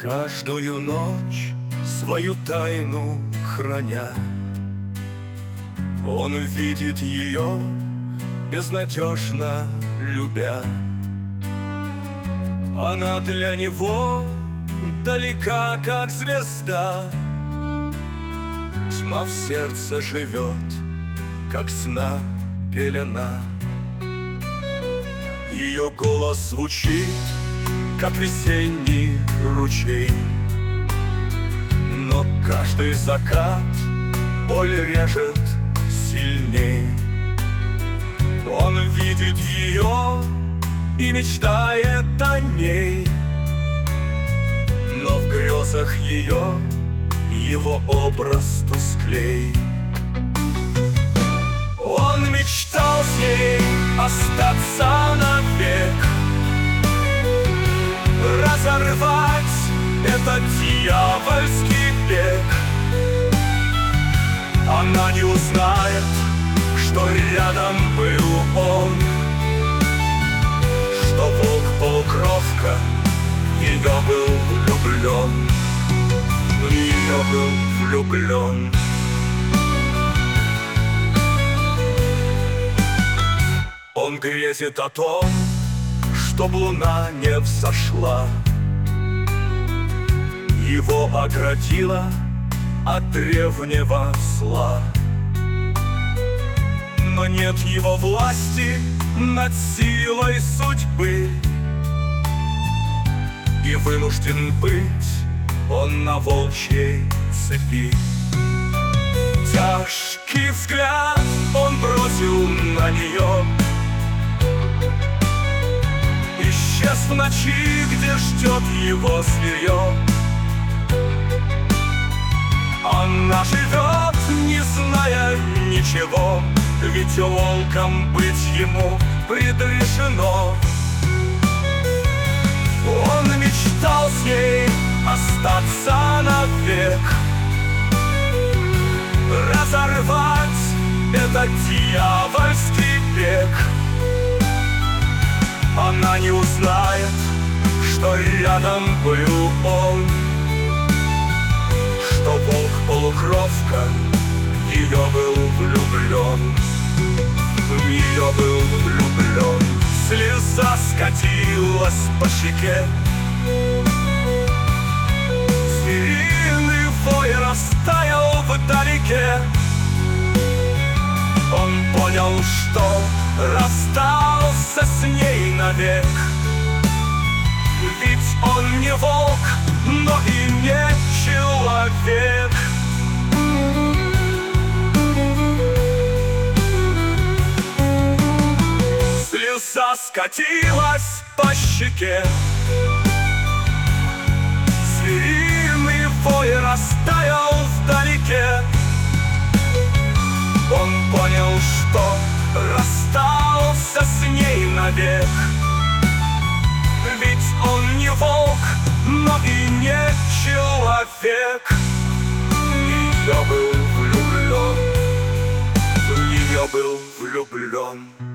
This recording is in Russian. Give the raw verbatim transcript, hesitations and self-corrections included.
Каждую ночь свою тайну храня, он видит ее, безнадежно любя. Она для него далека, как звезда. Тьма в сердце живет, как сна пелена. Ее голос звучит, как весенний ручей, но каждый закат боль режет сильней. Он видит ее и мечтает о ней, но в грезах ее его образ тусклей. Он мечтал с ней остаться навек, разорвать этот дьявольский бег. Она не узнает, что рядом был он, что волк-полукровка в нее был влюблен, в нее был влюблен. Он грезит о том, чтоб луна не взошла, его оградила от древнего зла. Но нет его власти над силой судьбы, и вынужден быть он на волчьей цепи. Тяжкий взгляд он бросил на нее, исчез в ночи, где ждет его зверье. Она живет, не зная ничего, ведь волком быть ему предрешено. Он мечтал с ней остаться навек, разорвать этот дьявольский бег. Она не узнает, что рядом был он, что волк-полукровка в нее был влюблен, в нее был влюблен. Слеза скатилась по щеке, звериный вой растаял вдалеке. Он понял, что расстался с ней навек, ведь он не волк, но и не человек. Слеза скатилась по щеке, звериный вой растаял вдалеке. Он понял, что расстался с ней навек, ведь он не волк, но и не человек. В нее был влюблен, в нее был влюблен.